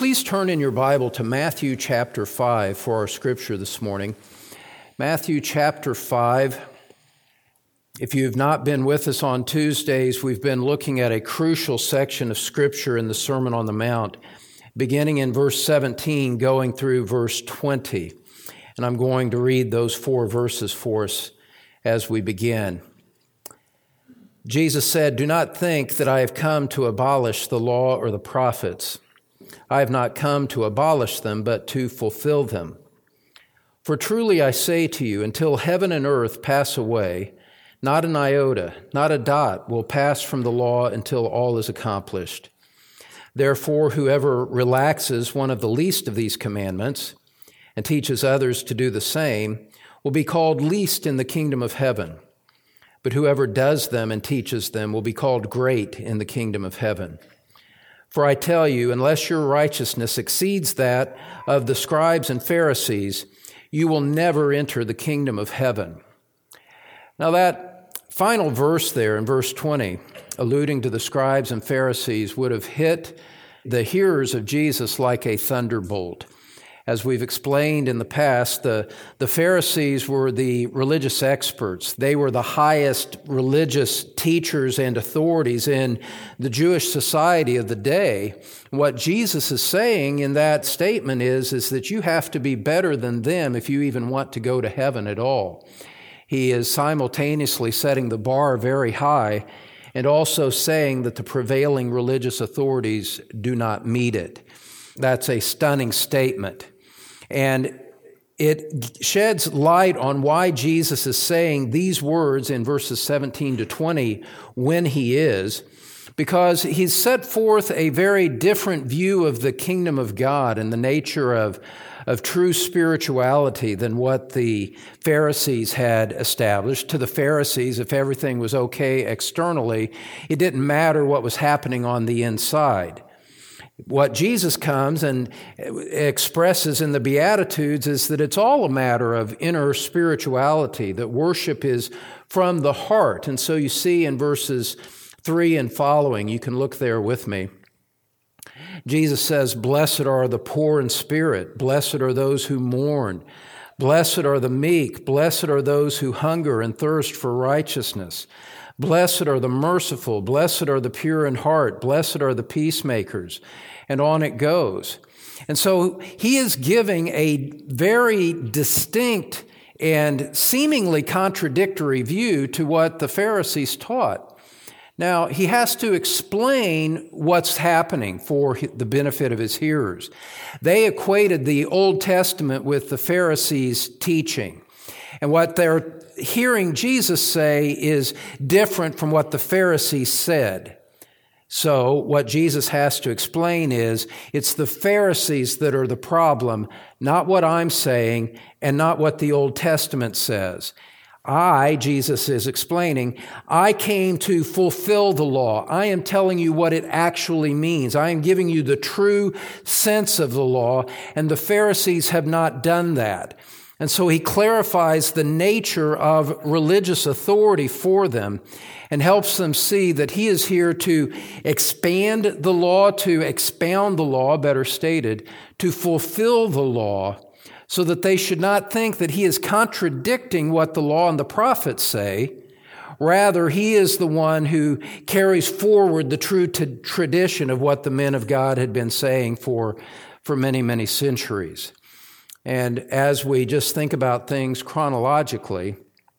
please turn in your Bible to Matthew chapter 5 for our scripture this morning. Matthew chapter 5. If you've not been with us on Tuesdays, we've been looking at a crucial section of scripture in the Sermon on the Mount, beginning in verse 17, going through verse 20. And I'm going to read those 4 verses for us as we begin. Jesus said, "Do not think that I have come to abolish the law or the prophets. I have not come to abolish them, but to fulfill them. For truly I say to you, until heaven and earth pass away, not an iota, not a dot will pass from the law until all is accomplished. Therefore, whoever relaxes one of the least of these commandments and teaches others to do the same will be called least in the kingdom of heaven. But whoever does them and teaches them will be called great in the kingdom of heaven. For I tell you, unless your righteousness exceeds that of the scribes and Pharisees, you will never enter the kingdom of heaven." Now that final verse there in verse 20, alluding to the scribes and Pharisees, would have hit the hearers of Jesus like a thunderbolt. As we've explained in the past, the Pharisees were the religious experts. They were the highest religious teachers and authorities in the Jewish society of the day. What Jesus is saying in that statement is that you have to be better than them if you even want to go to heaven at all. He is simultaneously setting the bar very high and also saying that the prevailing religious authorities do not meet it. That's a stunning statement. And it sheds light on why Jesus is saying these words in verses 17 to 20 when he is, because he's set forth a very different view of the kingdom of God and the nature of true spirituality than what the Pharisees had established. To the Pharisees, if everything was okay externally, it didn't matter what was happening on the inside. What Jesus comes and expresses in the Beatitudes is that it's all a matter of inner spirituality, that worship is from the heart. And so you see in verses 3 and following, you can look there with me, Jesus says, "Blessed are the poor in spirit, blessed are those who mourn, blessed are the meek, blessed are those who hunger and thirst for righteousness. Blessed are the merciful, blessed are the pure in heart, blessed are the peacemakers," and on it goes. And so he is giving a very distinct and seemingly contradictory view to what the Pharisees taught. Now, he has to explain what's happening for the benefit of his hearers. They equated the Old Testament with the Pharisees' teaching. And what they're hearing Jesus say is different from what the Pharisees said. So what Jesus has to explain is it's the Pharisees that are the problem, not what I'm saying and not what the Old Testament says. Jesus is explaining, I came to fulfill the law. I am telling you what it actually means. I am giving you the true sense of the law, and the Pharisees have not done that. And so he clarifies the nature of religious authority for them and helps them see that he is here to expand the law, to expound the law, better stated, to fulfill the law, so that they should not think that he is contradicting what the law and the prophets say. Rather, he is the one who carries forward the true tradition of what the men of God had been saying for many, many centuries. And as we just think about things chronologically,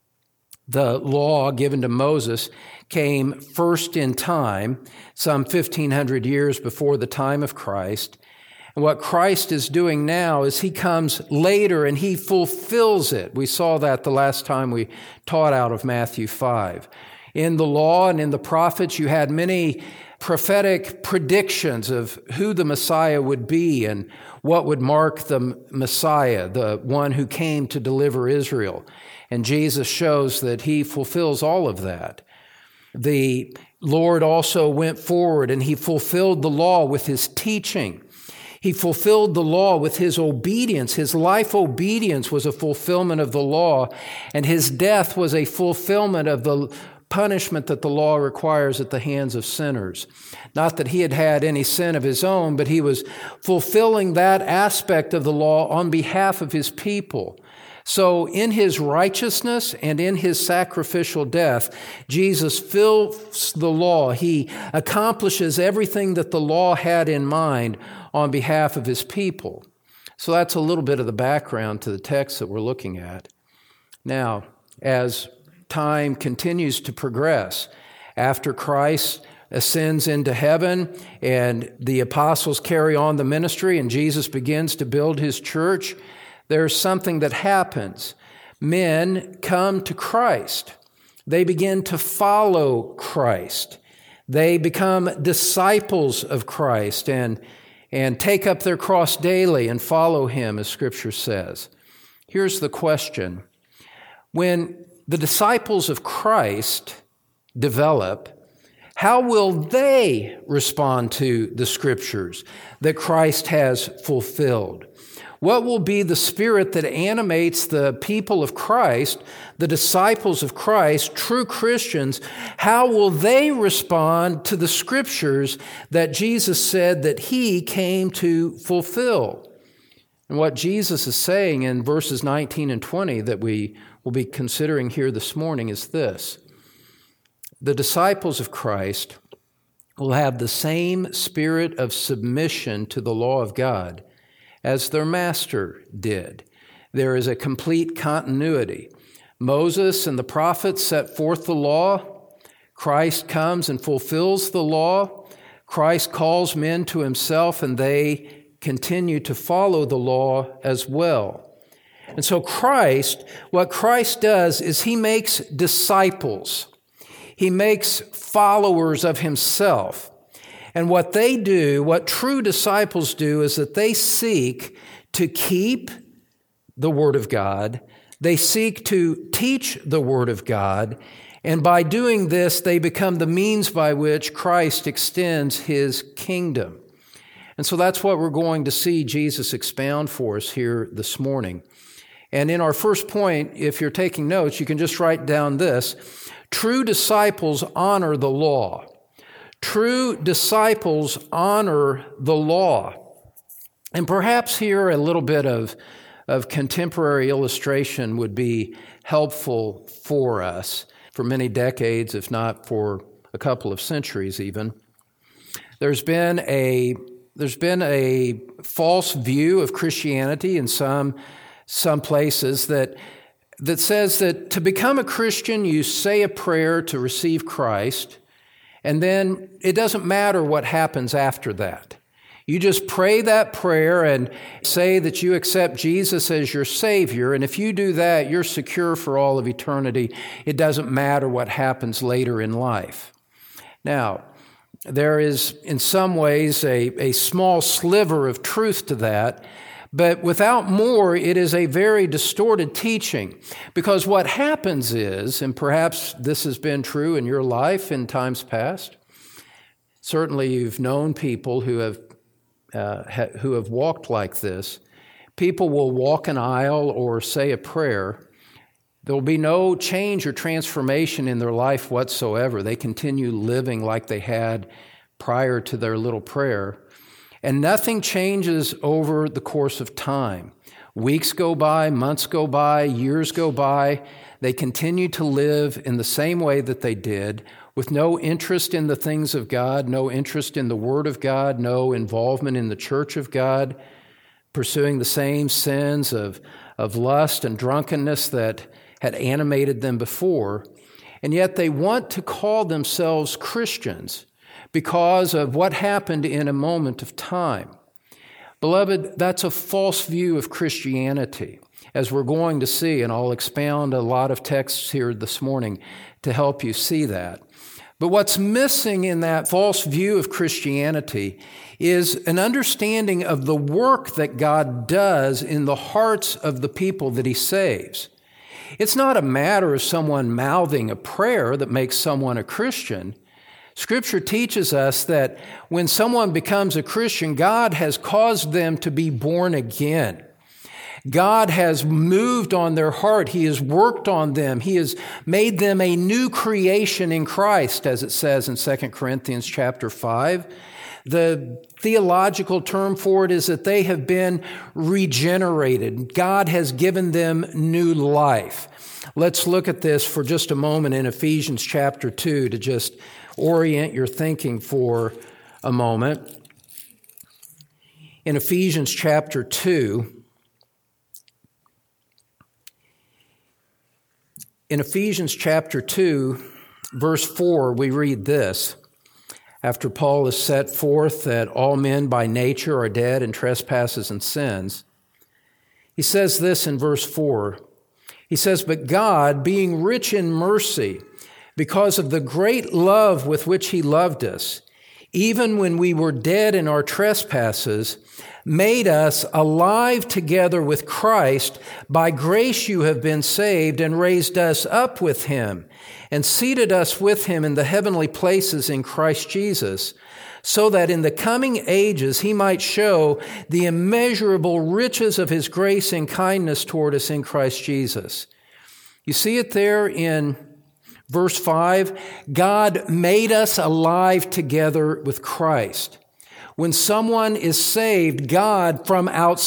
the law given to Moses came first in time, some 1,500 years before the time of Christ. And what Christ is doing now is he comes later and he fulfills it. We saw that the last time we taught out of Matthew 5. In the law and in the prophets, you had many prophetic predictions of who the Messiah would be and what would mark the Messiah, the one who came to deliver Israel. And Jesus shows that he fulfills all of that. The Lord also went forward and he fulfilled the law with his teaching. He fulfilled the law with his obedience. His life obedience was a fulfillment of the law, and his death was a fulfillment of the punishment that the law requires at the hands of sinners. Not that he had had any sin of his own, but he was fulfilling that aspect of the law on behalf of his people. So in his righteousness and in his sacrificial death, Jesus fills the law. He accomplishes everything that the law had in mind on behalf of his people. So that's a little bit of the background to the text that we're looking at. Now, as time continues to progress, after Christ ascends into heaven and the apostles carry on the ministry and Jesus begins to build his church, there's something that happens. Men come to Christ. They begin to follow Christ. They become disciples of Christ and take up their cross daily and follow him, as Scripture says. Here's the question. When the disciples of Christ develop, how will they respond to the Scriptures that Christ has fulfilled? What will be the spirit that animates the people of Christ, the disciples of Christ, true Christians? How will they respond to the Scriptures that Jesus said that he came to fulfill? And what Jesus is saying in verses 19 and 20 that we will be considering here this morning is this. The disciples of Christ will have the same spirit of submission to the law of God as their master did. There is a complete continuity. Moses and the prophets set forth the law. Christ comes and fulfills the law. Christ calls men to himself, and they continue to follow the law as well. And so what Christ does is he makes disciples. He makes followers of himself. And what they do, what true disciples do, is that they seek to keep the Word of God. They seek to teach the Word of God. And by doing this, they become the means by which Christ extends his kingdom. And so that's what we're going to see Jesus expound for us here this morning. And in our first point, if you're taking notes, you can just write down this. True disciples honor the law. True disciples honor the law. And perhaps here a little bit of contemporary illustration would be helpful for us for many decades, if not for a couple of centuries even. There's been a false view of Christianity in some places that says that to become a Christian, you say a prayer to receive Christ, and then it doesn't matter what happens after that. You just pray that prayer and say that you accept Jesus as your Savior, and if you do that, you're secure for all of eternity. It doesn't matter what happens later in life. Now, there is in some ways a small sliver of truth to that, but without more, it is a very distorted teaching. Because what happens is, and perhaps this has been true in your life in times past, certainly you've known people who have walked like this. People will walk an aisle or say a prayer. There will be no change or transformation in their life whatsoever. They continue living like they had prior to their little prayer. And nothing changes over the course of time. Weeks go by, months go by, years go by. They continue to live in the same way that they did, with no interest in the things of God, no interest in the Word of God, no involvement in the church of God, pursuing the same sins of lust and drunkenness that had animated them before. And yet they want to call themselves Christians because of what happened in a moment of time. Beloved, that's a false view of Christianity, as we're going to see, and I'll expound a lot of texts here this morning to help you see that. But what's missing in that false view of Christianity is an understanding of the work that God does in the hearts of the people that he saves. It's not a matter of someone mouthing a prayer that makes someone a Christian. Scripture teaches us that when someone becomes a Christian, God has caused them to be born again. God has moved on their heart. He has worked on them. He has made them a new creation in Christ, as it says in 2 Corinthians chapter 5. The theological term for it is that they have been regenerated. God has given them new life. Let's look at this for just a moment in Ephesians chapter 2 to just orient your thinking for a moment. In Ephesians chapter 2, verse 4, we read this. After Paul has set forth that all men by nature are dead in trespasses and sins, he says this in verse 4. He says, "But God, being rich in mercy, because of the great love with which he loved us, even when we were dead in our trespasses, made us alive together with Christ. By grace you have been saved, and raised us up with him, and seated us with him in the heavenly places in Christ Jesus, so that in the coming ages he might show the immeasurable riches of his grace and kindness toward us in Christ Jesus." You see it there in verse 5. God made us alive together with Christ. When someone is saved, God from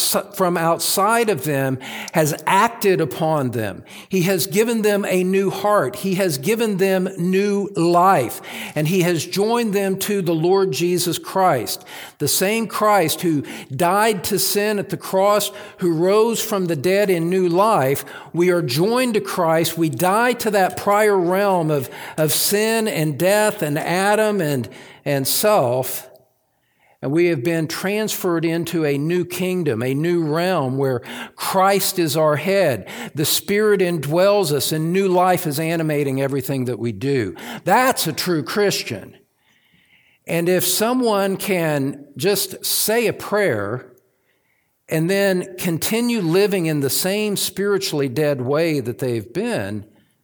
outside of them has acted upon them. He has given them a new heart. He has given them new life. And he has joined them to the Lord Jesus Christ. The same Christ who died to sin at the cross, who rose from the dead in new life. We are joined to Christ. We die to that prior realm of sin and death and Adam and self. And we have been transferred into a new kingdom, a new realm where Christ is our head. The Spirit indwells us and new life is animating everything that we do. That's a true Christian. And if someone can just say a prayer and then continue living in the same spiritually dead way that they've been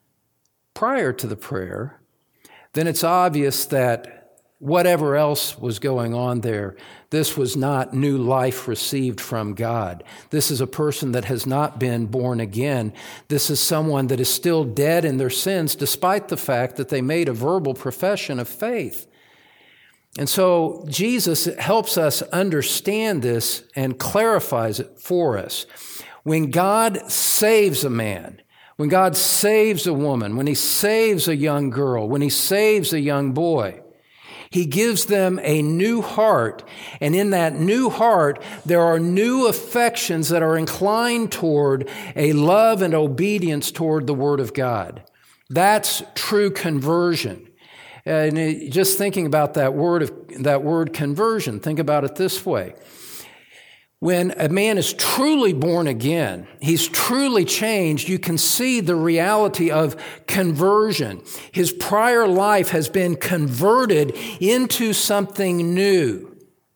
prior to the prayer, then it's obvious that whatever else was going on there, this was not new life received from God. This is a person that has not been born again. This is someone that is still dead in their sins, despite the fact that they made a verbal profession of faith. And so Jesus helps us understand this and clarifies it for us. When God saves a man, when God saves a woman, when he saves a young girl, when he saves a young boy, he gives them a new heart, and in that new heart, there are new affections that are inclined toward a love and obedience toward the Word of God. That's true conversion. And just thinking about that word conversion, think about it this way. When a man is truly born again, he's truly changed, you can see the reality of conversion. His prior life has been converted into something new.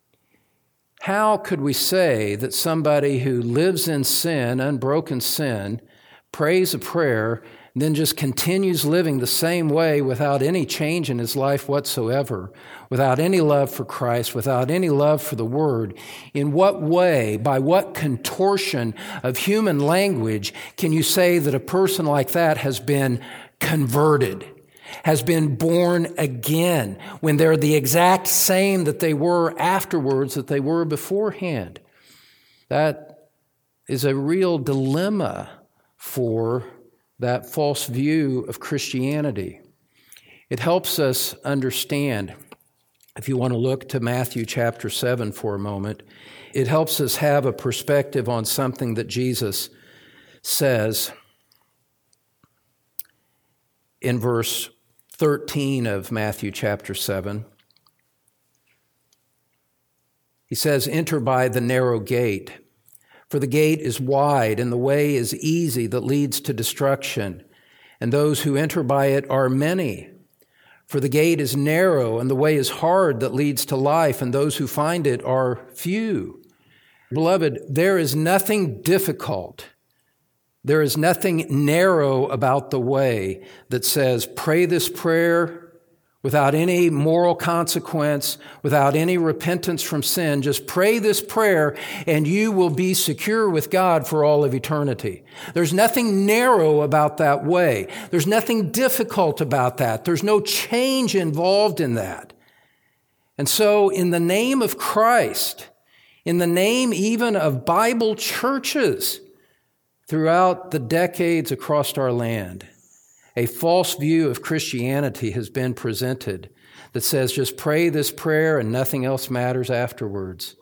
How could we say that somebody who lives in sin, unbroken sin, prays a prayer, and then just continues living the same way without any change in his life whatsoever, without any love for Christ, without any love for the Word? In what way, by what contortion of human language can you say that a person like that has been converted, has been born again, when they're the exact same that they were afterwards, that they were beforehand? That is a real dilemma for that false view of Christianity. It helps us understand, if you want to look to Matthew chapter 7 for a moment, it helps us have a perspective on something that Jesus says in verse 13 of Matthew chapter 7. He says, "Enter by the narrow gate. For the gate is wide and the way is easy that leads to destruction, and those who enter by it are many. For the gate is narrow and the way is hard that leads to life, and those who find it are few." Beloved, there is nothing difficult. There is nothing narrow about the way that says, pray this prayer without any moral consequence, without any repentance from sin. Just pray this prayer and you will be secure with God for all of eternity. There's nothing narrow about that way. There's nothing difficult about that. There's no change involved in that. And so in the name of Christ, in the name even of Bible churches throughout the decades across our land, a false view of Christianity has been presented that says just pray this prayer and nothing else matters afterwards.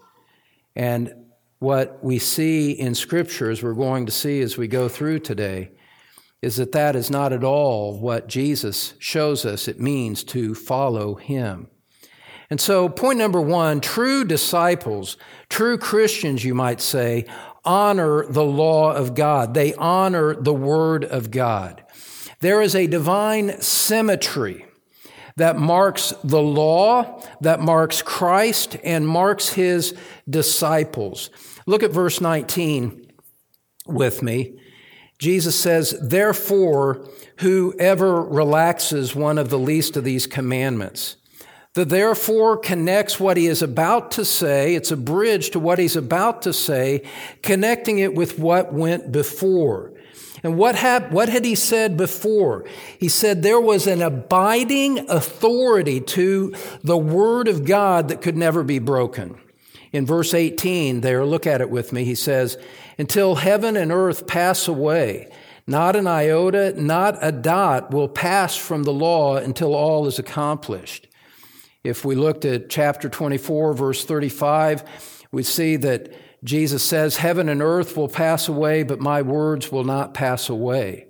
And what we see in Scripture, as we're going to see as we go through today, is that that is not at all what Jesus shows us it means to follow Him. And so point number one, true disciples, true Christians, you might say, honor the law of God. They honor the Word of God. There is a divine symmetry that marks the law, that marks Christ, and marks His disciples. Look at verse 19 with me. Jesus says, "Therefore, whoever relaxes one of the least of these commandments." The therefore connects what he is about to say. It's a bridge to what he's about to say, connecting it with what went before. And what had he said before? He said there was an abiding authority to the Word of God that could never be broken. In verse 18 there, look at it with me, he says, "Until heaven and earth pass away, not an iota, not a dot will pass from the law until all is accomplished." If we looked at chapter 24, verse 35, we see that Jesus says, "Heaven and earth will pass away, but my words will not pass away."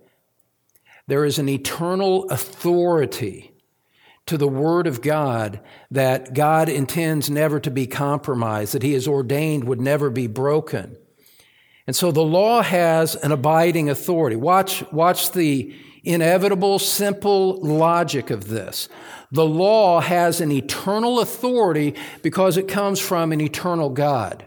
There is an eternal authority to the Word of God that God intends never to be compromised, that He has ordained would never be broken. And so the law has an abiding authority. Watch the inevitable, simple logic of this. The law has an eternal authority because it comes from an eternal God.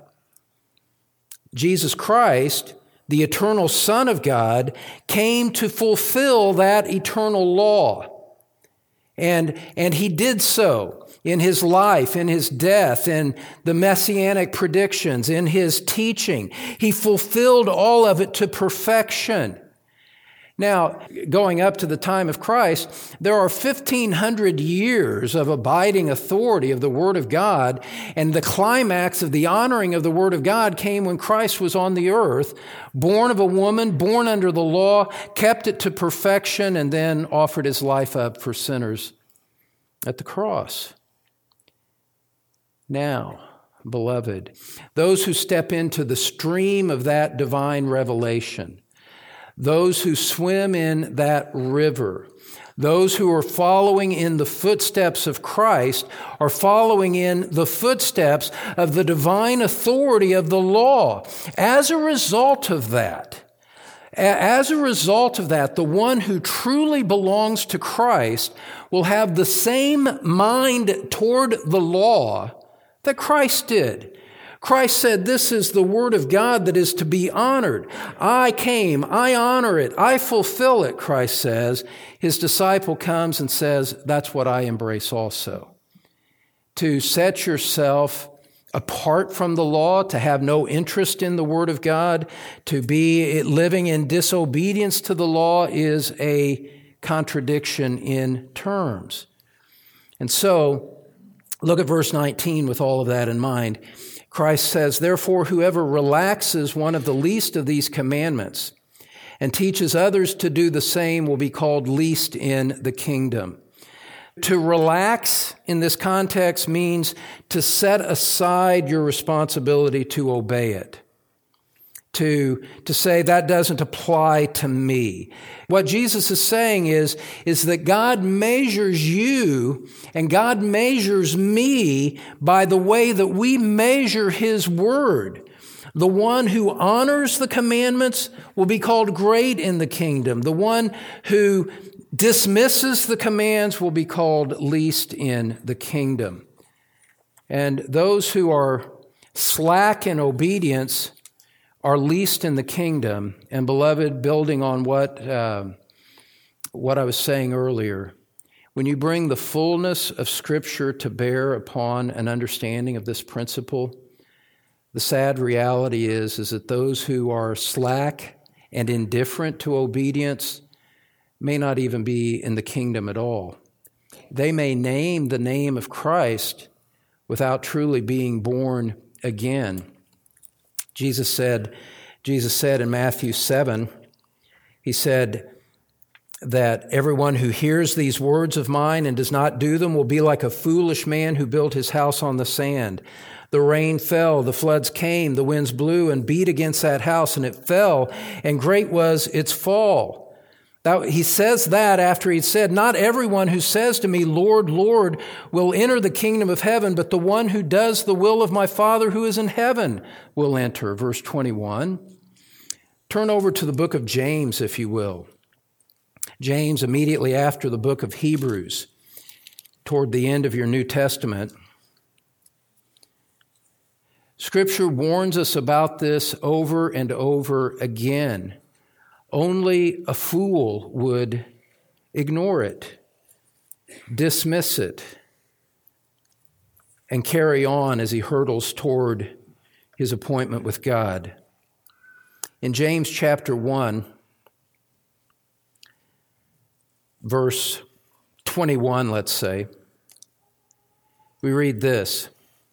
Jesus Christ, the eternal Son of God, came to fulfill that eternal law. And He did so in His life, in His death, in the messianic predictions, in His teaching. He fulfilled all of it to perfection. Now, going up to the time of Christ, there are 1,500 years of abiding authority of the Word of God, and the climax of the honoring of the Word of God came when Christ was on the earth, born of a woman, born under the law, kept it to perfection, and then offered His life up for sinners at the cross. Now, beloved, those who step into the stream of that divine revelation, those who swim in that river, those who are following in the footsteps of Christ are following in the footsteps of the divine authority of the law. As a result of that, the one who truly belongs to Christ will have the same mind toward the law that Christ did. Christ said, "This is the Word of God that is to be honored. I came, I honor it, I fulfill it," Christ says. His disciple comes and says, "That's what I embrace also." To set yourself apart from the law, to have no interest in the Word of God, to be living in disobedience to the law is a contradiction in terms. And so, look at verse 19 with all of that in mind. Christ says, "Therefore, whoever relaxes one of the least of these commandments and teaches others to do the same will be called least in the kingdom." To relax in this context means to set aside your responsibility to obey it. To say that doesn't apply to me. What Jesus is saying is that God measures you and God measures me by the way that we measure His Word. The one who honors the commandments will be called great in the kingdom. The one who dismisses the commands will be called least in the kingdom. And those who are slack in obedience are least in the kingdom. And beloved, building on what I was saying earlier, When you bring the fullness of Scripture to bear upon an understanding of this principle, the sad reality is that those who are slack and indifferent to obedience may not even be in the kingdom at all. They may name the name of Christ without truly being born again. Jesus said in Matthew 7, he said that everyone who hears these words of mine and does not do them will be like a foolish man who built his house on the sand. The rain fell, the floods came, the winds blew and beat against that house, and it fell, and great was its fall. He says that after he said, not everyone who says to me, Lord, Lord, will enter the kingdom of heaven, but the one who does the will of my Father who is in heaven will enter. Verse 21. Turn over to the book of James, if you will. James, immediately after the book of Hebrews, toward the end of your New Testament. Scripture warns us about this over and over again. Only a fool would ignore it, dismiss it, and carry on as he hurtles toward his appointment with God. In James chapter 1, verse 21, let's say, we read this.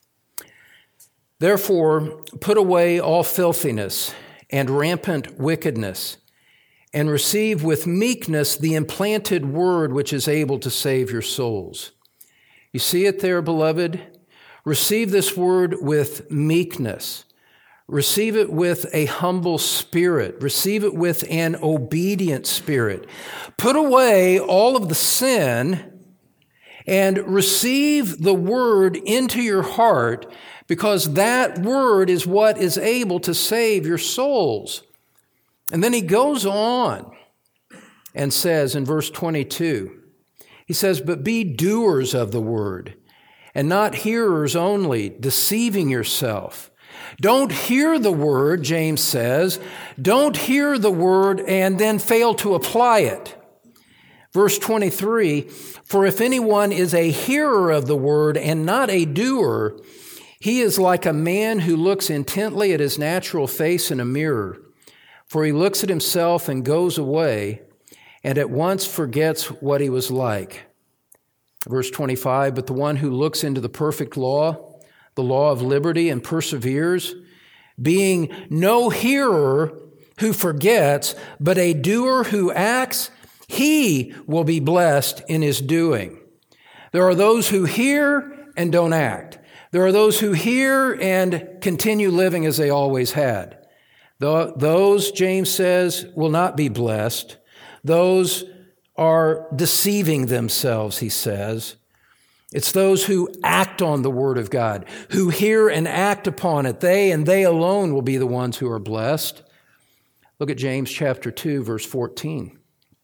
Therefore, put away all filthiness and rampant wickedness, and receive with meekness the implanted word which is able to save your souls. You see it there, beloved? Receive this word with meekness. Receive it with a humble spirit. Receive it with an obedient spirit. Put away all of the sin and receive the word into your heart, because that word is what is able to save your souls. And then he goes on and says in verse 22, he says, but be doers of the word and not hearers only, deceiving yourself. Don't hear the word, James says. Don't hear the word and then fail to apply it. Verse 23, for if anyone is a hearer of the word and not a doer, he is like a man who looks intently at his natural face in a mirror. For he looks at himself and goes away, and at once forgets what he was like. Verse 25, but the one who looks into the perfect law, the law of liberty, and perseveres, being no hearer who forgets, but a doer who acts, he will be blessed in his doing. There are those who hear and don't act. There are those who hear and continue living as they always had. Those, James says, will not be blessed. Those are deceiving themselves, he says. It's those who act on the word of God, who hear and act upon it. They and they alone will be the ones who are blessed. Look at James chapter 2, verse 14.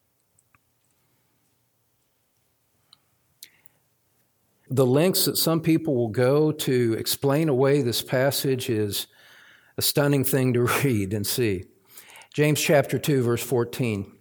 The lengths that some people will go to explain away this passage is a stunning thing to read and see. James chapter 2, verse 14.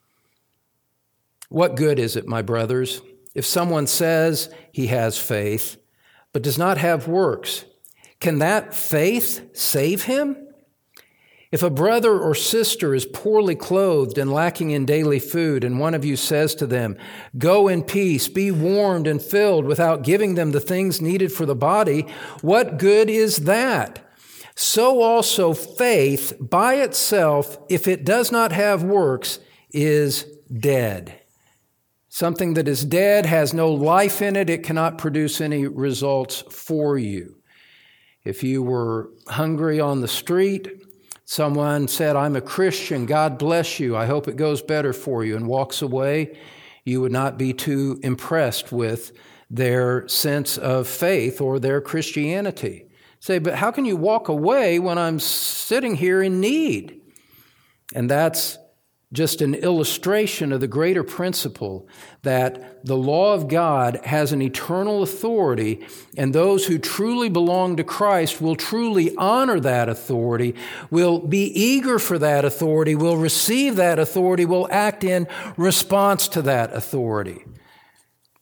What good is it, my brothers, if someone says he has faith, but does not have works? Can that faith save him? If a brother or sister is poorly clothed and lacking in daily food, and one of you says to them, go in peace, be warmed and filled, without giving them the things needed for the body, what good is that? So also faith by itself, if it does not have works, is dead. Something that is dead has no life in it. It cannot produce any results for you. If you were hungry on the street, someone said, I'm a Christian, God bless you, I hope it goes better for you, and walks away, you would not be too impressed with their sense of faith or their Christianity. Say, but how can you walk away when I'm sitting here in need? And that's just an illustration of the greater principle that the law of God has an eternal authority, and those who truly belong to Christ will truly honor that authority, will be eager for that authority, will receive that authority, will act in response to that authority.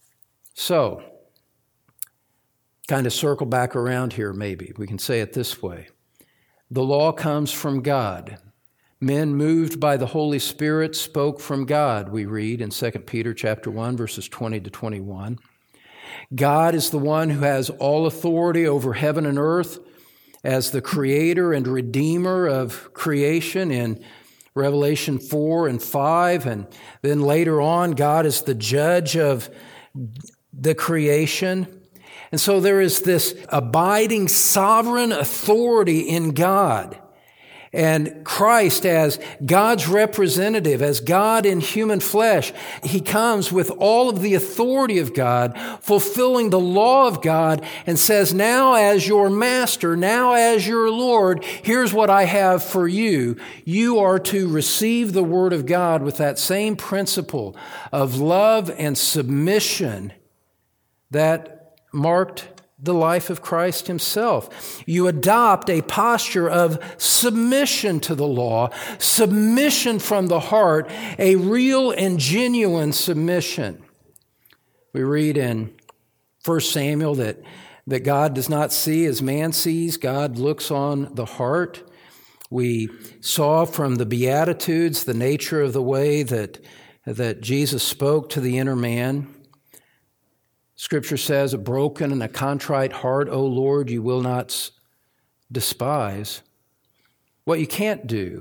So, kind of circle back around here maybe. We can say it this way. The law comes from God. Men moved by the Holy Spirit spoke from God, we read in 2 Peter chapter 1, verses 20 to 21. God is the one who has all authority over heaven and earth as the creator and redeemer of creation in Revelation 4 and 5. And then later on, God is the judge of the creation. And so there is this abiding sovereign authority in God. And Christ, as God's representative, as God in human flesh, he comes with all of the authority of God, fulfilling the law of God, and says, now as your master, now as your Lord, here's what I have for you. You are to receive the word of God with that same principle of love and submission that marked the life of Christ himself. You adopt a posture of submission to the law, submission from the heart, a real and genuine submission. We read in 1 Samuel that God does not see as man sees. God looks on the heart. We saw from the Beatitudes the nature of the way that Jesus spoke to the inner man. Scripture says, a broken and a contrite heart, O Lord, you will not despise. What you can't do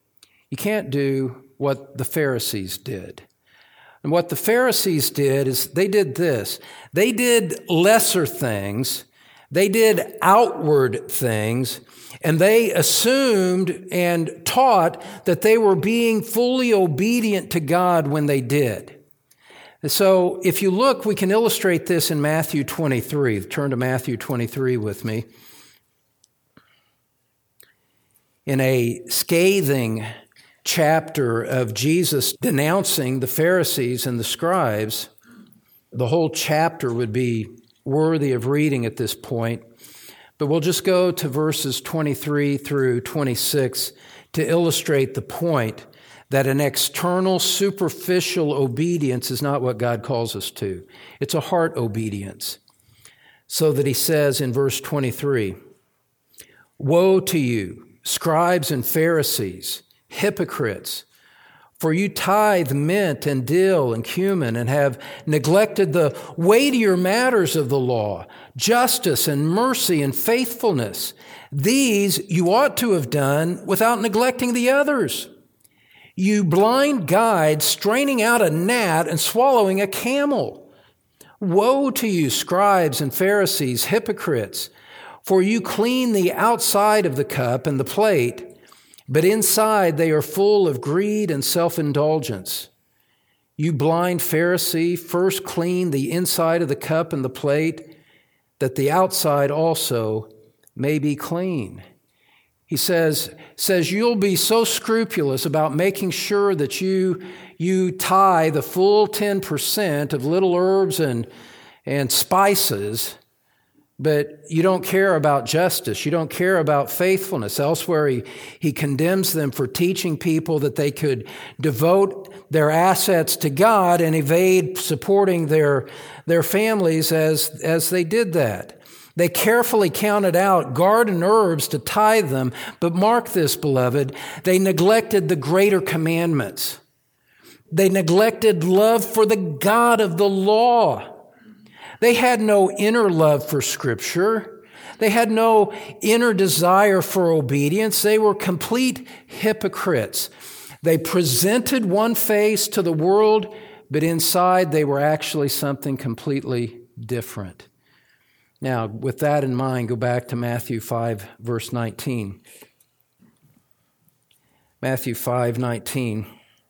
what the Pharisees did. And what the Pharisees did is they did this. They did lesser things. They did outward things. And they assumed and taught that they were being fully obedient to God when they did. So if you look, we can illustrate this in Matthew 23. Turn to Matthew 23 with me. In a scathing chapter of Jesus denouncing the Pharisees and the scribes, the whole chapter would be worthy of reading at this point. But we'll just go to verses 23 through 26 to illustrate the point that an external, superficial obedience is not what God calls us to. It's a heart obedience. So that he says in verse 23, woe to you, scribes and Pharisees, hypocrites, for you tithe mint and dill and cumin and have neglected the weightier matters of the law, justice and mercy and faithfulness. These you ought to have done without neglecting the others. You blind guides, straining out a gnat and swallowing a camel. Woe to you, scribes and Pharisees, hypocrites, for you clean the outside of the cup and the plate, but inside they are full of greed and self-indulgence. You blind Pharisee, first clean the inside of the cup and the plate, that the outside also may be clean. He says you'll be so scrupulous about making sure that you tithe the full 10% of little herbs and spices, but you don't care about justice. You don't care about faithfulness. Elsewhere, he condemns them for teaching people that they could devote their assets to God and evade supporting their families as they did that. They carefully counted out garden herbs to tithe them, but mark this, beloved, they neglected the greater commandments. They neglected love for the God of the law. They had no inner love for Scripture. They had no inner desire for obedience. They were complete hypocrites. They presented one face to the world, but inside they were actually something completely different. Now, with that in mind, go back to Matthew 5, verse 19. Matthew 5:19.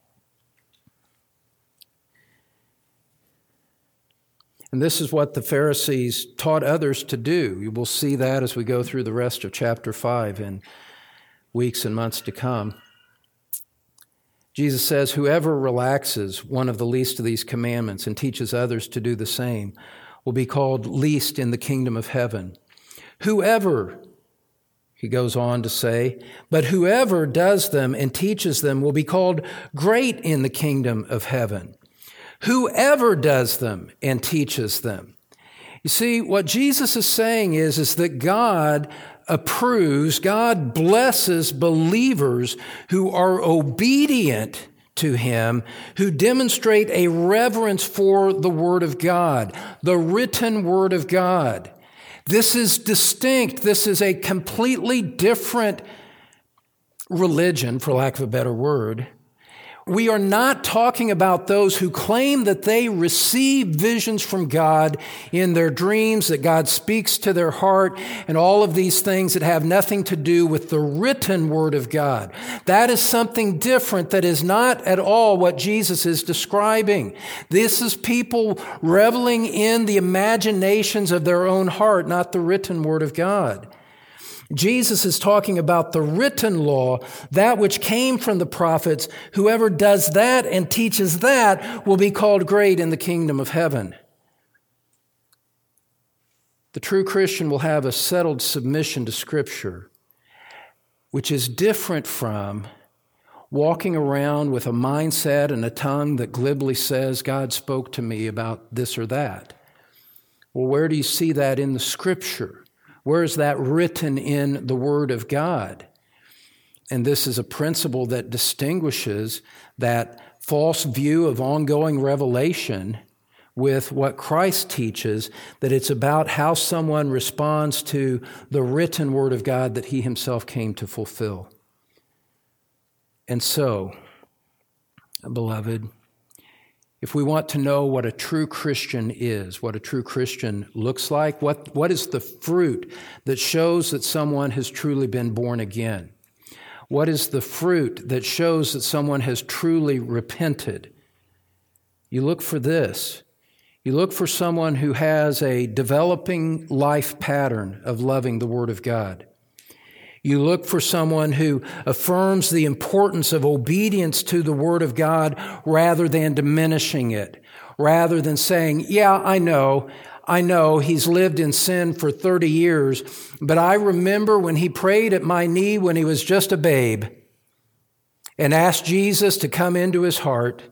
And this is what the Pharisees taught others to do. You will see that as we go through the rest of chapter 5 in weeks and months to come. Jesus says, whoever relaxes one of the least of these commandments and teaches others to do the same will be called least in the kingdom of heaven. Whoever, he goes on to say, but whoever does them and teaches them will be called great in the kingdom of heaven. whoever does them and teaches them. You see, what Jesus is saying is that God approves, God blesses believers who are obedient to Him, who demonstrate a reverence for the Word of God, the written Word of God. This is distinct. This is a completely different religion, for lack of a better word. We are not talking about those who claim that they receive visions from God in their dreams, that God speaks to their heart, and all of these things that have nothing to do with the written Word of God. That is something different that is not at all what Jesus is describing. This is people reveling in the imaginations of their own heart, not the written Word of God. Jesus is talking about the written law, that which came from the prophets. Whoever does that and teaches that will be called great in the kingdom of heaven. The true Christian will have a settled submission to Scripture, which is different from walking around with a mindset and a tongue that glibly says, God spoke to me about this or that. Well, where do you see that in the Scripture? Where is that written in the Word of God? And this is a principle that distinguishes that false view of ongoing revelation with what Christ teaches, that it's about how someone responds to the written Word of God that He Himself came to fulfill. And so, beloved, if we want to know what a true Christian is, what a true Christian looks like, what is the fruit that shows that someone has truly been born again? What is the fruit that shows that someone has truly repented? You look for this. You look for someone who has a developing life pattern of loving the Word of God. You look for someone who affirms the importance of obedience to the Word of God rather than diminishing it, rather than saying, yeah, I know he's lived in sin for 30 years, but I remember when he prayed at my knee when he was just a babe and asked Jesus to come into his heart.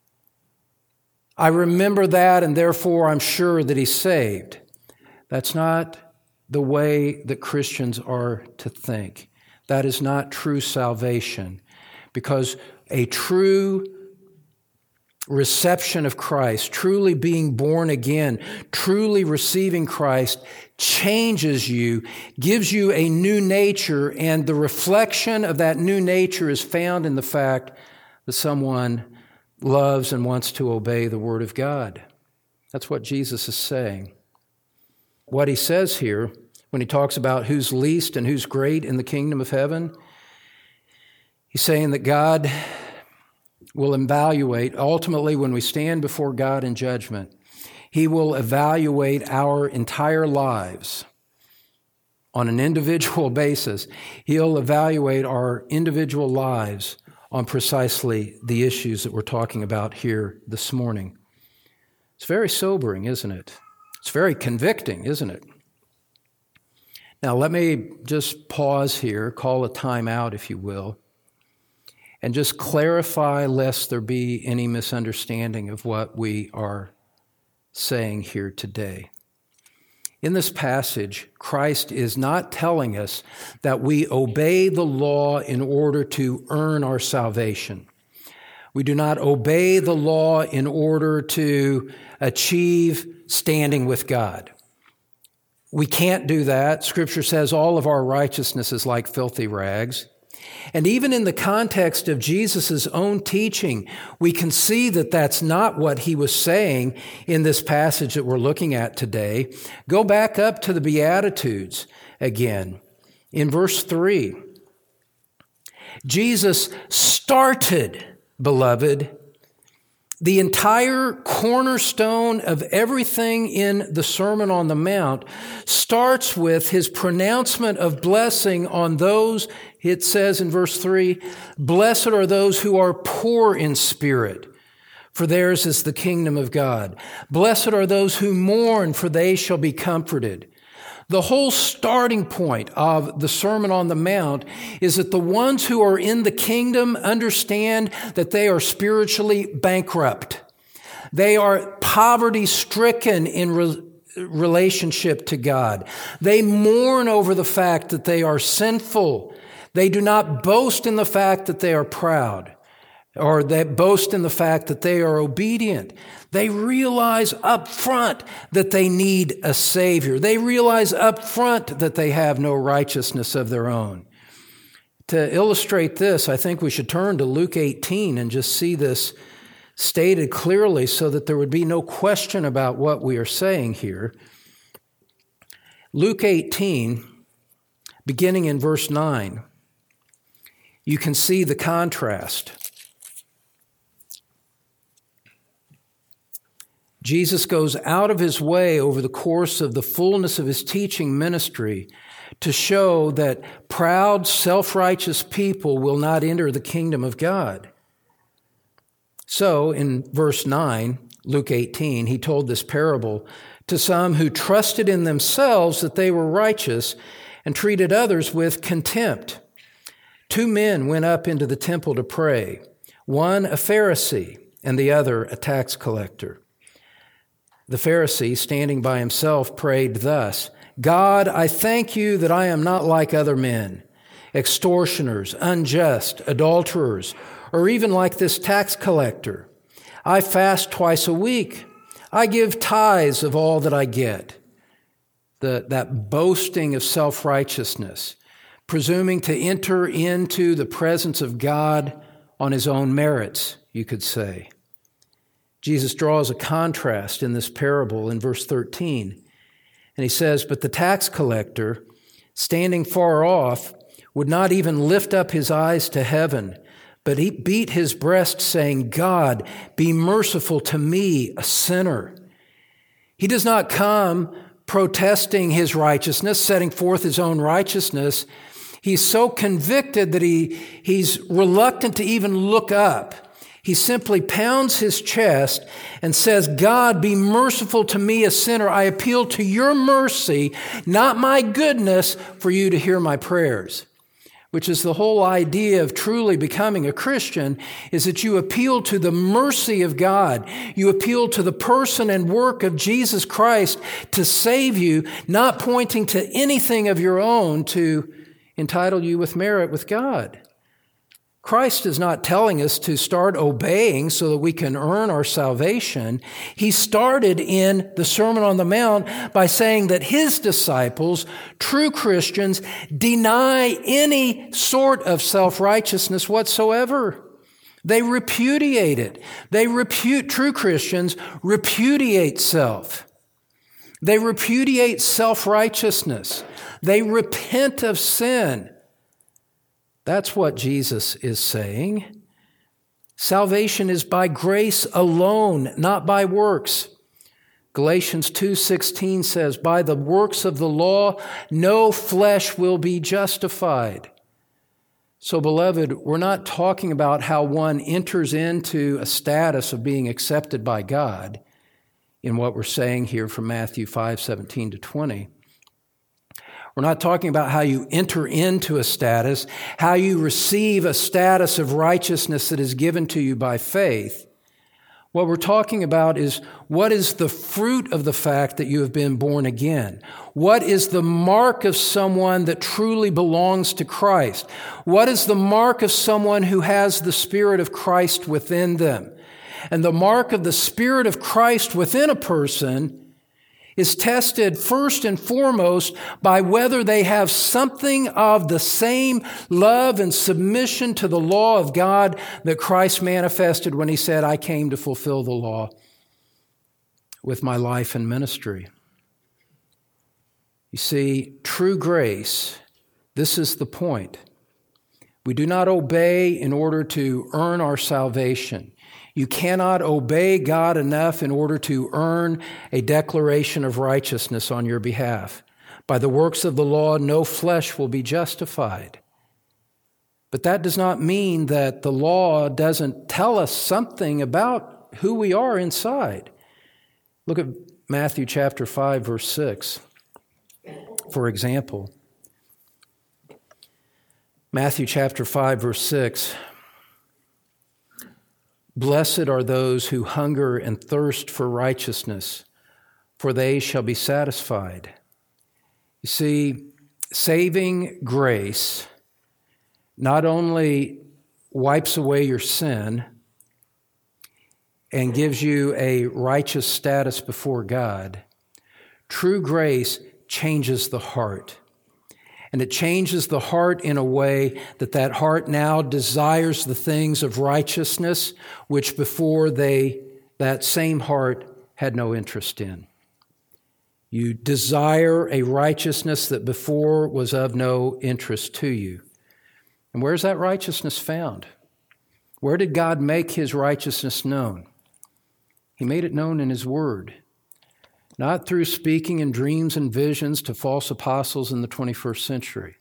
I remember that, and therefore I'm sure that he's saved. That's not the way that Christians are to think. That is not true salvation, because a true reception of Christ, truly being born again, truly receiving Christ, changes you, gives you a new nature, and the reflection of that new nature is found in the fact that someone loves and wants to obey the Word of God. That's what Jesus is saying. What he says here, when he talks about who's least and who's great in the kingdom of heaven, he's saying that God will evaluate, ultimately when we stand before God in judgment, He will evaluate our entire lives on an individual basis. He'll evaluate our individual lives on precisely the issues that we're talking about here this morning. It's very sobering, isn't it? It's very convicting, isn't it? Now, let me just pause here, call a time out, if you will, and just clarify lest there be any misunderstanding of what we are saying here today. In this passage, Christ is not telling us that we obey the law in order to earn our salvation. We do not obey the law in order to achieve standing with God. We can't do that. Scripture says all of our righteousness is like filthy rags. And even in the context of Jesus' own teaching, we can see that that's not what he was saying in this passage that we're looking at today. Go back up to the Beatitudes again. In verse 3, Jesus started, beloved, the entire cornerstone of everything in the Sermon on the Mount starts with his pronouncement of blessing on those, it says in verse 3, blessed are those who are poor in spirit, for theirs is the kingdom of God. Blessed are those who mourn, for they shall be comforted. The whole starting point of the Sermon on the Mount is that the ones who are in the kingdom understand that they are spiritually bankrupt. They are poverty-stricken in relationship to God. They mourn over the fact that they are sinful. They do not boast in the fact that they are proud, or they boast in the fact that they are obedient. They realize up front that they need a Savior. They realize up front that they have no righteousness of their own. To illustrate this, I think we should turn to Luke 18 and just see this stated clearly so that there would be no question about what we are saying here. Luke 18, beginning in verse 9, you can see the contrast. Jesus goes out of his way over the course of the fullness of his teaching ministry to show that proud, self-righteous people will not enter the kingdom of God. So in verse 9, Luke 18, he told this parable to some who trusted in themselves that they were righteous and treated others with contempt. 2 men went up into the temple to pray, one a Pharisee and the other a tax collector. The Pharisee, standing by himself, prayed thus, God, I thank you that I am not like other men, extortioners, unjust, adulterers, or even like this tax collector. I fast twice a week. I give tithes of all that I get. That boasting of self-righteousness, presuming to enter into the presence of God on his own merits, you could say. Jesus draws a contrast in this parable in verse 13. And he says, but the tax collector, standing far off, would not even lift up his eyes to heaven, but he beat his breast, saying, God, be merciful to me, a sinner. He does not come protesting his righteousness, setting forth his own righteousness. He's so convicted that he's reluctant to even look up. He simply pounds his chest and says, God, be merciful to me, a sinner. I appeal to your mercy, not my goodness, for you to hear my prayers. Which is the whole idea of truly becoming a Christian, is that you appeal to the mercy of God. You appeal to the person and work of Jesus Christ to save you, not pointing to anything of your own to entitle you with merit with God. Christ is not telling us to start obeying so that we can earn our salvation. He started in the Sermon on the Mount by saying that his disciples, true Christians, deny any sort of self-righteousness whatsoever. They repudiate it. True Christians repudiate self. They repudiate self-righteousness. They repent of sin. That's what Jesus is saying. Salvation is by grace alone, not by works. Galatians 2:16 says, by the works of the law, no flesh will be justified. So, beloved, we're not talking about how one enters into a status of being accepted by God in what we're saying here from Matthew 5:17 to 20. We're not talking about how you enter into a status, how you receive a status of righteousness that is given to you by faith. What we're talking about is what is the fruit of the fact that you have been born again? What is the mark of someone that truly belongs to Christ? What is the mark of someone who has the Spirit of Christ within them? And the mark of the Spirit of Christ within a person is tested first and foremost by whether they have something of the same love and submission to the law of God that Christ manifested when he said, I came to fulfill the law with my life and ministry. You see, true grace, this is the point. We do not obey in order to earn our salvation. You cannot obey God enough in order to earn a declaration of righteousness on your behalf. By the works of the law, no flesh will be justified. But that does not mean that the law doesn't tell us something about who we are inside. Look at Matthew chapter 5, verse 6, for example. Matthew chapter 5, verse 6. Blessed are those who hunger and thirst for righteousness, for they shall be satisfied. You see, saving grace not only wipes away your sin and gives you a righteous status before God, true grace changes the heart. And it changes the heart in a way that heart now desires the things of righteousness, which before that same heart had no interest in. You desire a righteousness that before was of no interest to you. And where's that righteousness found? Where did God make his righteousness known? He made it known in his word. Not through speaking in dreams and visions to false apostles in the 21st century.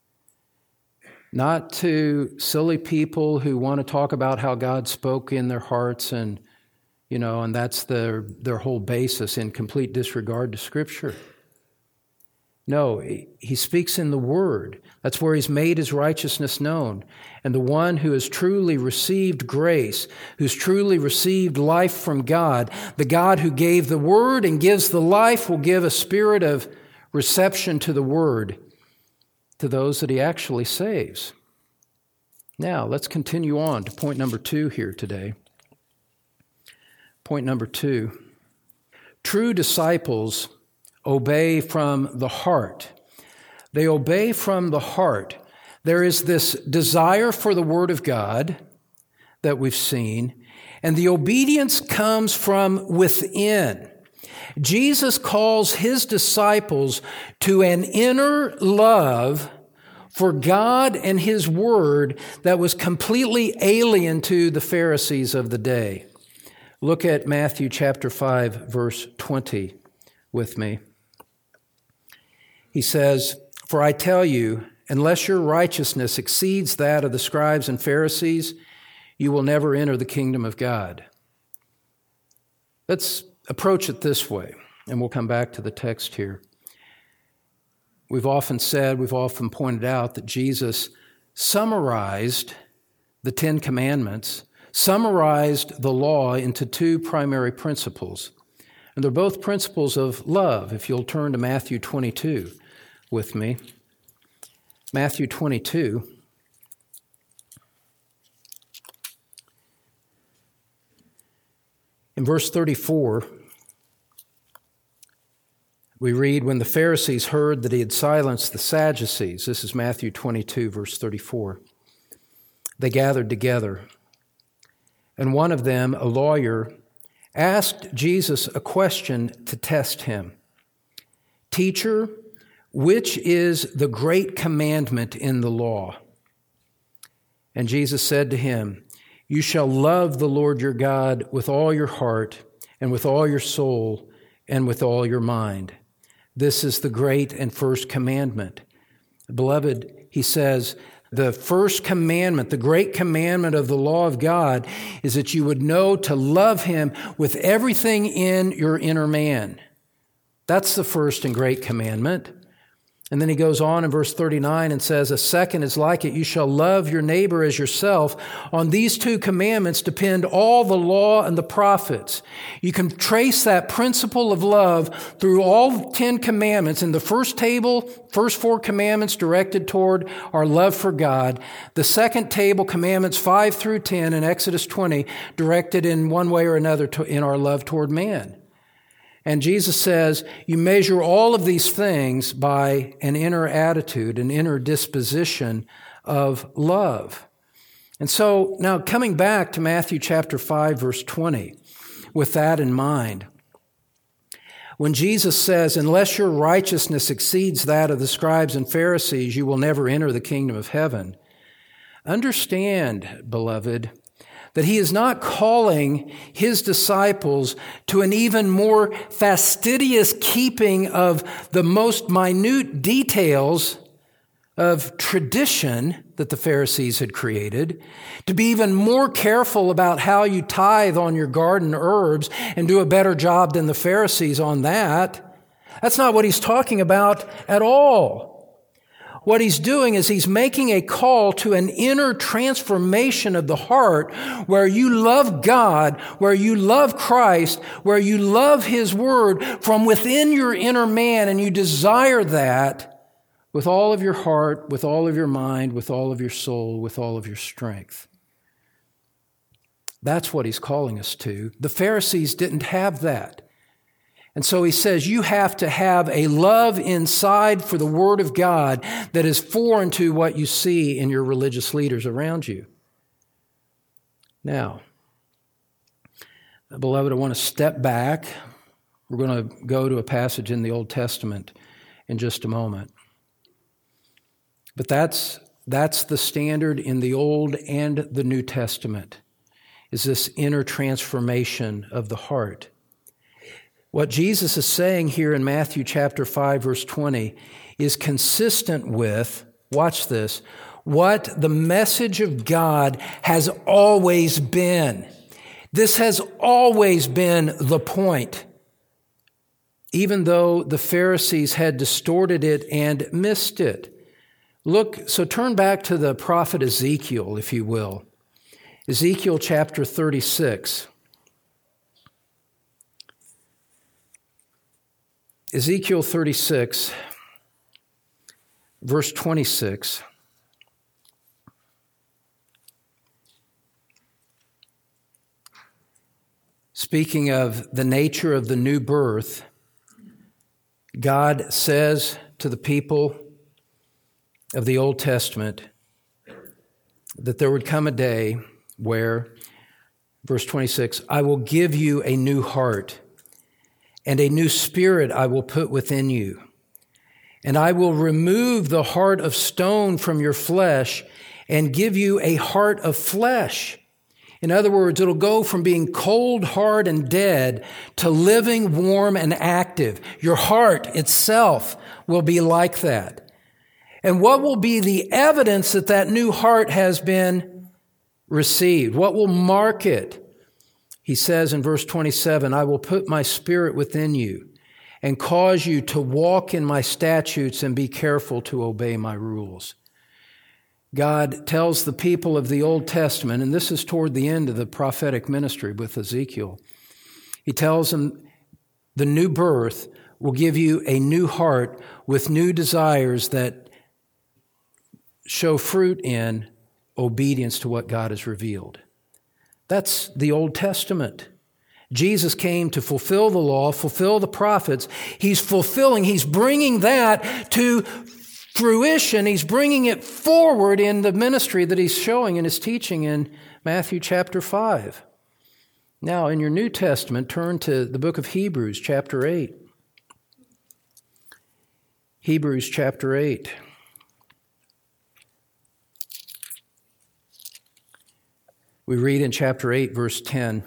Not to silly people who want to talk about how God spoke in their hearts and that's their whole basis in complete disregard to Scripture. No, he speaks in the Word. That's where he's made his righteousness known. And the one who has truly received grace, who's truly received life from God, the God who gave the Word and gives the life, will give a spirit of reception to the Word to those that he actually saves. Now, let's continue on to point number 2 here today. Point number 2, true disciples obey from the heart. They obey from the heart. There is this desire for the Word of God that we've seen, and the obedience comes from within. Jesus calls his disciples to an inner love for God and his Word that was completely alien to the Pharisees of the day. Look at Matthew chapter 5, verse 20 with me. He says, "For I tell you, unless your righteousness exceeds that of the scribes and Pharisees, you will never enter the kingdom of God." Let's approach it this way, and we'll come back to the text here. We've often pointed out that Jesus summarized the 10 Commandments, summarized the law into 2 primary principles. And they're both principles of love. If you'll turn to Matthew 22 with me. Matthew 22. In verse 34, we read, "When the Pharisees heard that he had silenced the Sadducees," this is Matthew 22, verse 34, "they gathered together. And one of them, a lawyer, asked Jesus a question to test him. 'Teacher, which is the great commandment in the law?' And Jesus said to him, 'You shall love the Lord your God with all your heart and with all your soul and with all your mind. This is the great and first commandment.' Beloved," he says, "the first commandment, the great commandment of the law of God, is that you would know to love him with everything in your inner man." That's the first and great commandment. And then he goes on in verse 39 and says, "A second is like it. You shall love your neighbor as yourself. On these 2 commandments depend all the law and the prophets." You can trace that principle of love through all 10 commandments. In the first table, first 4 commandments directed toward our love for God. The second table, commandments 5 through 10 in Exodus 20, directed in one way or another in our love toward man. And Jesus says, you measure all of these things by an inner attitude, an inner disposition of love. And so now coming back to Matthew chapter 5, verse 20, with that in mind, when Jesus says, "Unless your righteousness exceeds that of the scribes and Pharisees, you will never enter the kingdom of heaven," understand, beloved, that he is not calling his disciples to an even more fastidious keeping of the most minute details of tradition that the Pharisees had created, to be even more careful about how you tithe on your garden herbs and do a better job than the Pharisees on that. That's not what he's talking about at all. what he's doing is he's making a call to an inner transformation of the heart where you love God, where you love Christ, where you love his word from within your inner man, and you desire that with all of your heart, with all of your mind, with all of your soul, with all of your strength. That's what he's calling us to. The Pharisees didn't have that. And so he says you have to have a love inside for the Word of God that is foreign to what you see in your religious leaders around you. Now, beloved, I want to step back. We're going to go to a passage in the Old Testament in just a moment. But that's the standard in the Old and the New Testament, is this inner transformation of the heart. What Jesus is saying here in Matthew chapter 5, verse 20, is consistent with, watch this, what the message of God has always been. This has always been the point, even though the Pharisees had distorted it and missed it. Look, so turn back to the prophet Ezekiel, if you will. Ezekiel chapter 36. Ezekiel 36, verse 26. Speaking of the nature of the new birth, God says to the people of the Old Testament that there would come a day where, verse 26, I will give you a new heart, and a new spirit I will put within you. And I will remove the heart of stone from your flesh and give you a heart of flesh. In other words, it'll go from being cold, hard, and dead to living, warm, and active. Your heart itself will be like that. And what will be the evidence that that new heart has been received? What will mark it? He says in verse 27, I will put my spirit within you and cause you to walk in my statutes and be careful to obey my rules. God tells the people of the Old Testament, and this is toward the end of the prophetic ministry with Ezekiel, he tells them the new birth will give you a new heart with new desires that show fruit in obedience to what God has revealed. That's the Old Testament. Jesus came to fulfill the law, fulfill the prophets. He's bringing that to fruition. He's bringing it forward in the ministry that he's showing in his teaching in Matthew chapter 5. Now, in your New Testament, turn to the book of Hebrews chapter 8. Hebrews chapter 8. We read in chapter 8, verse 10,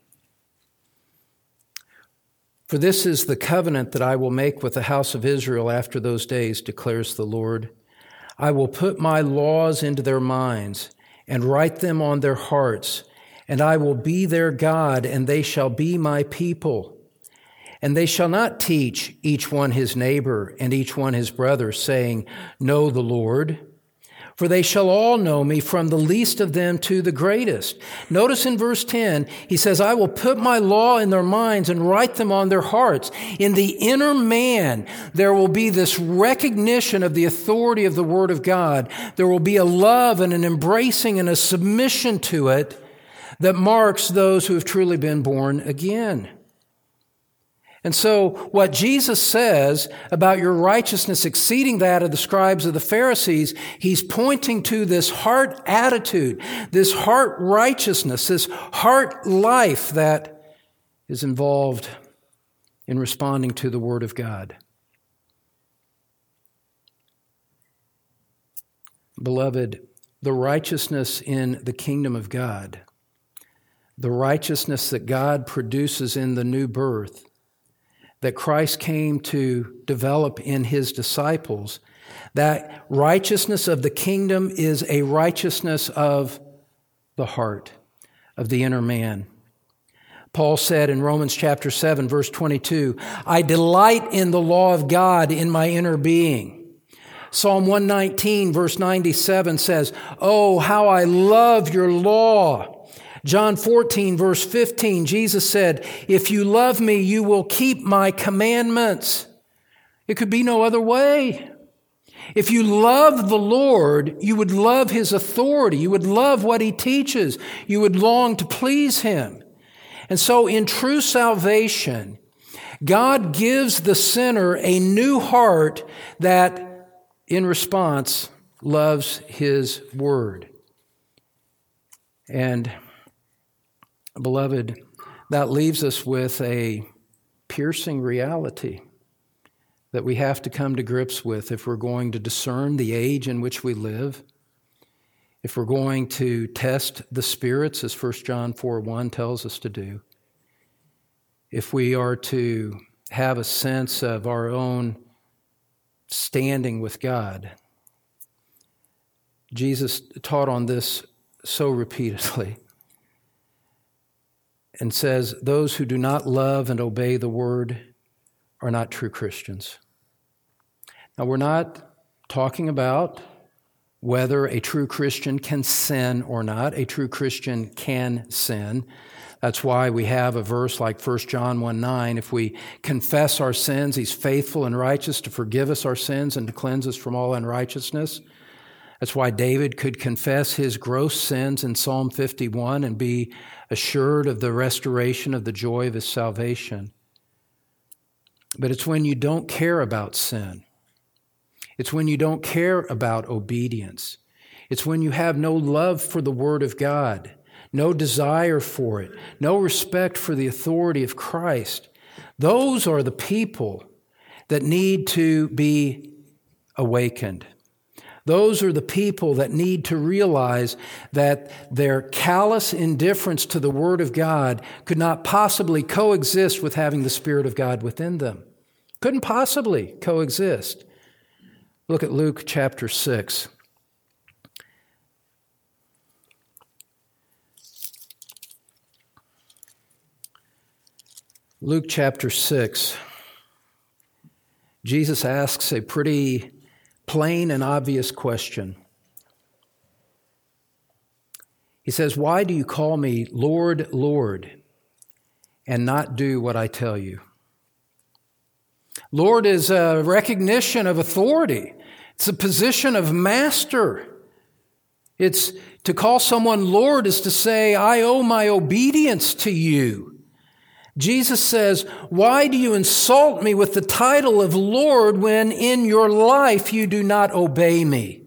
For this is the covenant that I will make with the house of Israel after those days, declares the Lord. I will put my laws into their minds and write them on their hearts, and I will be their God, and they shall be my people. And they shall not teach each one his neighbor and each one his brother, saying, Know the Lord. For they shall all know me, from the least of them to the greatest. Notice in verse 10, he says, I will put my law in their minds and write them on their hearts. In the inner man, there will be this recognition of the authority of the Word of God. There will be a love and an embracing and a submission to it that marks those who have truly been born again. And so what Jesus says about your righteousness exceeding that of the scribes of the Pharisees, he's pointing to this heart attitude, this heart righteousness, this heart life that is involved in responding to the Word of God. Beloved, the righteousness in the kingdom of God, the righteousness that God produces in the new birth, that Christ came to develop in his disciples, that righteousness of the kingdom is a righteousness of the heart, of the inner man. Paul said in Romans chapter 7, verse 22, I delight in the law of God in my inner being. Psalm 119, verse 97 says, "Oh, how I love your law." John 14, verse 15, Jesus said, "If you love me, you will keep my commandments." It could be no other way. If you love the Lord, you would love His authority. You would love what He teaches. You would long to please Him. And so in true salvation, God gives the sinner a new heart that, in response, loves His Word. And, beloved, that leaves us with a piercing reality that we have to come to grips with if we're going to discern the age in which we live, if we're going to test the spirits, as 1 John 4:1 tells us to do, if we are to have a sense of our own standing with God. Jesus taught on this so repeatedly and says, "Those who do not love and obey the word are not true Christians." Now, we're not talking about whether a true Christian can sin or not. A true Christian can sin. That's why we have a verse like 1 John 1:9. If we confess our sins, He's faithful and righteous to forgive us our sins and to cleanse us from all unrighteousness. That's why David could confess his gross sins in Psalm 51 and be assured of the restoration of the joy of his salvation. But it's when you don't care about sin. It's when you don't care about obedience. It's when you have no love for the Word of God, no desire for it, no respect for the authority of Christ. Those are the people that need to be awakened. Those are the people that need to realize that their callous indifference to the Word of God could not possibly coexist with having the Spirit of God within them. Couldn't possibly coexist. Look at Luke chapter 6. Luke chapter 6. Jesus asks a pretty plain and obvious question. He says, "Why do you call me Lord, Lord, and not do what I tell you?" Lord is a recognition of authority. It's a position of master. It's to call someone Lord is to say, "I owe my obedience to you." Jesus says, "Why do you insult me with the title of Lord when in your life you do not obey me?"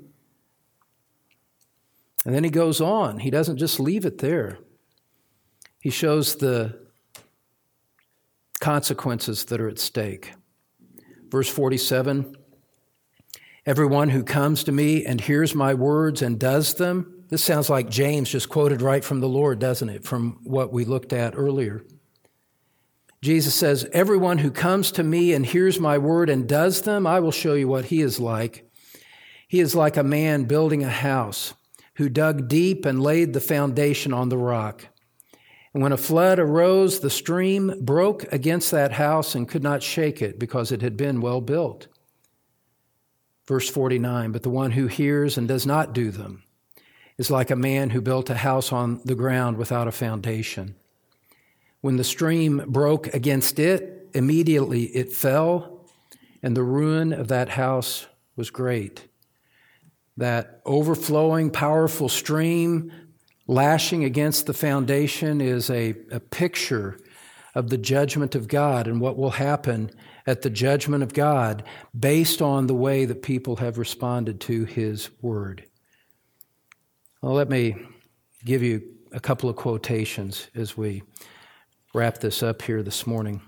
And then he goes on. He doesn't just leave it there. He shows the consequences that are at stake. Verse 47, "Everyone who comes to me and hears my words and does them." This sounds like James just quoted right from the Lord, doesn't it? From what we looked at earlier. Jesus says, "Everyone who comes to me and hears my word and does them, I will show you what he is like. He is like a man building a house who dug deep and laid the foundation on the rock. And when a flood arose, the stream broke against that house and could not shake it because it had been well built." Verse 49, "But the one who hears and does not do them is like a man who built a house on the ground without a foundation. When the stream broke against it, immediately it fell, and the ruin of that house was great." That overflowing, powerful stream lashing against the foundation is a picture of the judgment of God and what will happen at the judgment of God based on the way that people have responded to His word. Well, let me give you a couple of quotations as we wrap this up here this morning.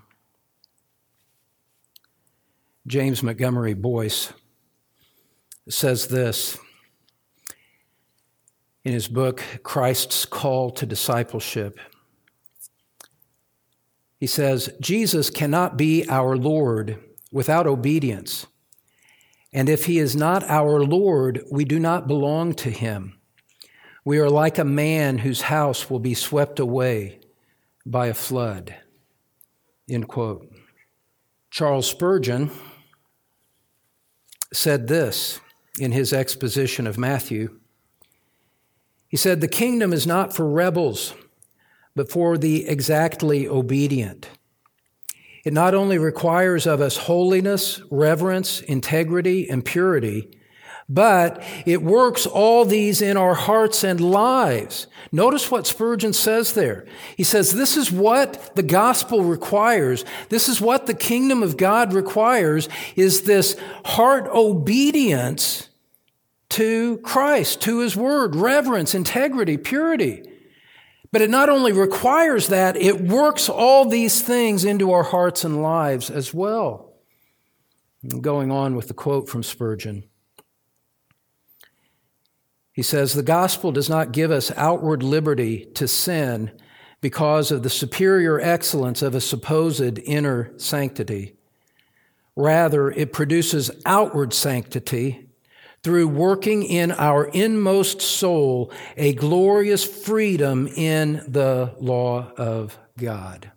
James Montgomery Boyce says this in his book, Christ's Call to Discipleship. He says, "Jesus cannot be our Lord without obedience. And if He is not our Lord, we do not belong to Him. We are like a man whose house will be swept away by a flood." End quote. Charles Spurgeon said this in his exposition of Matthew. He said, "The kingdom is not for rebels, but for the exactly obedient. It not only requires of us holiness, reverence, integrity, and purity, but it works all these in our hearts and lives." Notice what Spurgeon says there. He says, this is what the gospel requires. This is what the kingdom of God requires, is this heart obedience to Christ, to his word, reverence, integrity, purity. But it not only requires that, it works all these things into our hearts and lives as well. And going on with the quote from Spurgeon, he says, "The gospel does not give us outward liberty to sin because of the superior excellence of a supposed inner sanctity. Rather, it produces outward sanctity through working in our inmost soul a glorious freedom in the law of God."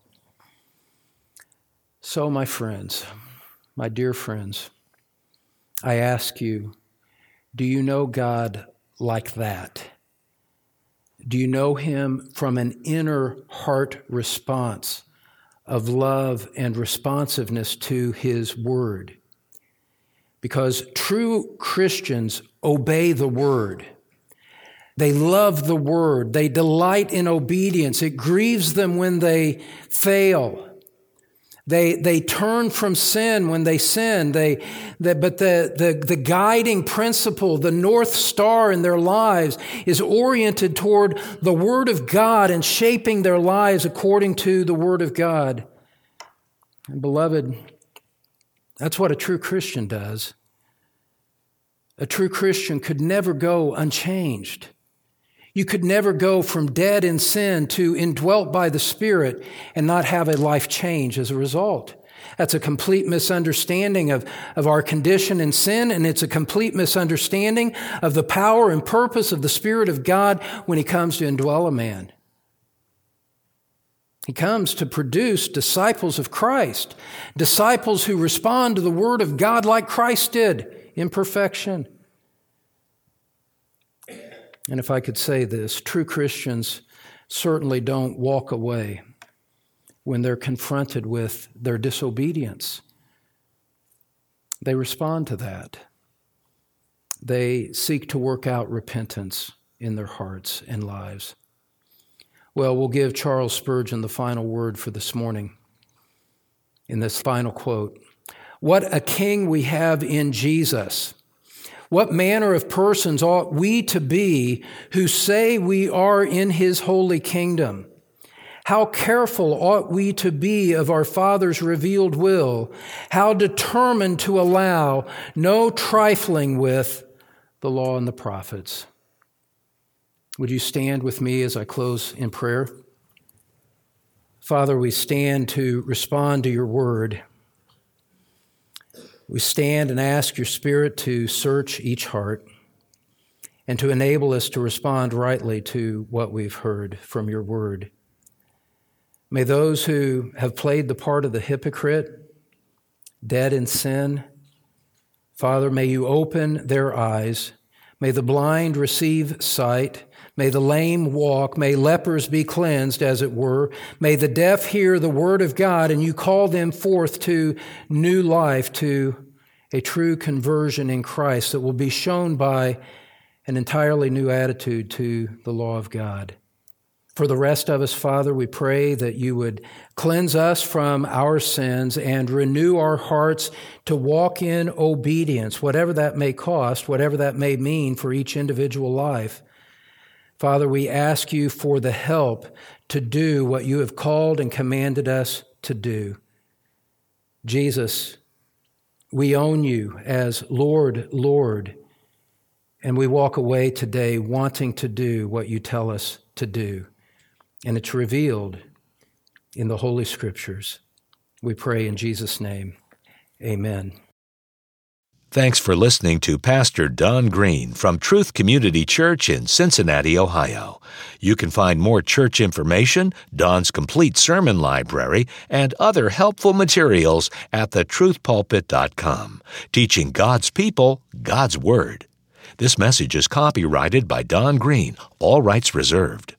So, my friends, my dear friends, I ask you, do you know God like that? Do you know him from an inner heart response of love and responsiveness to his word? Because true Christians obey the word. They love the word. They delight in obedience. It grieves them when they fail. They turn from sin when they sin. But the guiding principle, the North Star in their lives is oriented toward the Word of God and shaping their lives according to the Word of God. And beloved, that's what a true Christian does. A true Christian could never go unchanged. You could never go from dead in sin to indwelt by the Spirit and not have a life change as a result. That's a complete misunderstanding of our condition in sin, and it's a complete misunderstanding of the power and purpose of the Spirit of God when he comes to indwell a man. He comes to produce disciples of Christ, disciples who respond to the Word of God like Christ did in perfection. And if I could say this, true Christians certainly don't walk away when they're confronted with their disobedience. They respond to that. They seek to work out repentance in their hearts and lives. Well, we'll give Charles Spurgeon the final word for this morning in this final quote. "What a king we have in Jesus! What manner of persons ought we to be who say we are in his holy kingdom? How careful ought we to be of our Father's revealed will? How determined to allow no trifling with the law and the prophets?" Would you stand with me as I close in prayer? Father, we stand to respond to your word. We stand and ask your Spirit to search each heart and to enable us to respond rightly to what we've heard from your word. May those who have played the part of the hypocrite, dead in sin, Father, may you open their eyes. May the blind receive sight. May the lame walk. May lepers be cleansed, as it were. May the deaf hear the word of God, and you call them forth to new life, to a true conversion in Christ that will be shown by an entirely new attitude to the law of God. For the rest of us, Father, we pray that you would cleanse us from our sins and renew our hearts to walk in obedience, whatever that may cost, whatever that may mean for each individual life. Father, we ask you for the help to do what you have called and commanded us to do. Jesus, we own you as Lord, Lord, and we walk away today wanting to do what you tell us to do. And it's revealed in the Holy Scriptures. We pray in Jesus' name. Amen. Thanks for listening to Pastor Don Green from Truth Community Church in Cincinnati, Ohio. You can find more church information, Don's complete sermon library, and other helpful materials at thetruthpulpit.com, teaching God's people God's Word. This message is copyrighted by Don Green, all rights reserved.